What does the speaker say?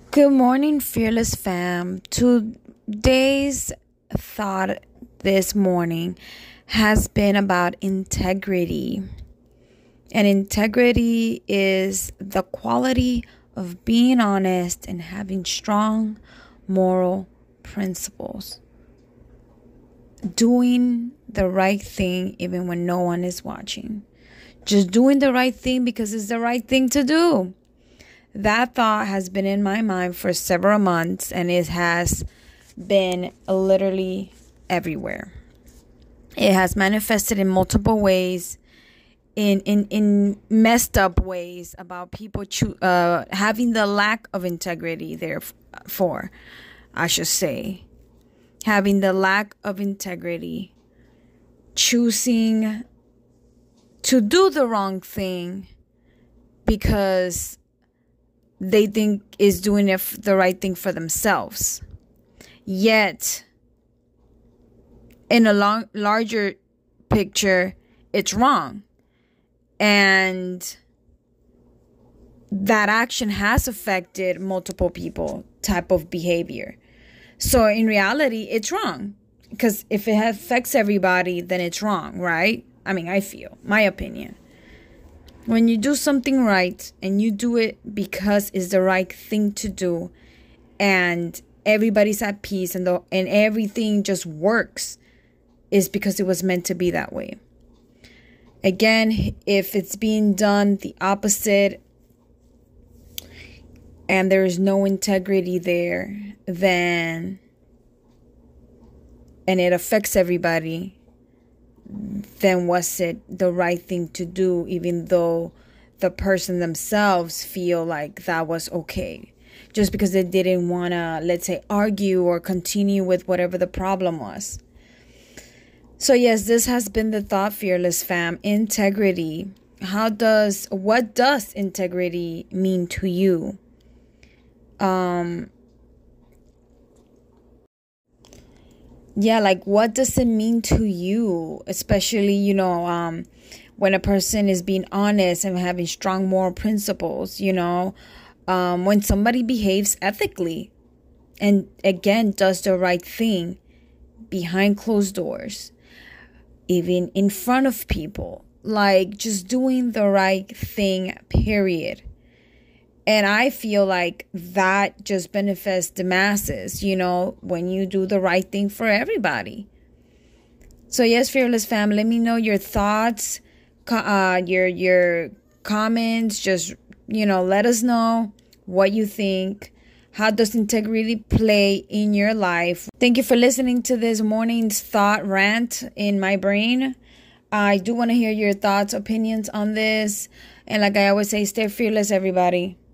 Good morning, Fearless Fam. Today's thought this morning has been about integrity. And integrity is the quality of being honest and having strong moral principles. Doing the right thing even when no one is watching. Just doing the right thing because it's the right thing to do. That thought has been in my mind for several months, and it has been literally everywhere. It has manifested in multiple ways, in messed up ways, about people having the lack of integrity. Therefore, I should say, having the lack of integrity, choosing to do the wrong thing because they think is doing the right thing for themselves. Yet, in a larger picture, it's wrong. And that action has affected multiple people, type of behavior. So in reality, it's wrong. Because if it affects everybody, then it's wrong, right? I mean, I feel, my opinion. When you do something right and you do it because it's the right thing to do and everybody's at peace and everything just works, is because it was meant to be that way. Again, if it's being done the opposite and there is no integrity there, and it affects everybody, then was it the right thing to do, even though the person themselves feel like that was okay, just because they didn't want to, let's say, argue or continue with whatever the problem was. So yes, this has been the thought, Fearless Fam. Integrity. What does integrity mean to you? Yeah, like what does it mean to you? Especially, when a person is being honest and having strong moral principles, when somebody behaves ethically and again does the right thing behind closed doors, even in front of people, like just doing the right thing, period. And I feel like that just benefits the masses, when you do the right thing for everybody. So yes, Fearless Fam, let me know your thoughts, your comments. Just, let us know what you think. How does integrity play in your life? Thank you for listening to this morning's thought rant in my brain. I do want to hear your thoughts, opinions on this. And like I always say, stay fearless, everybody.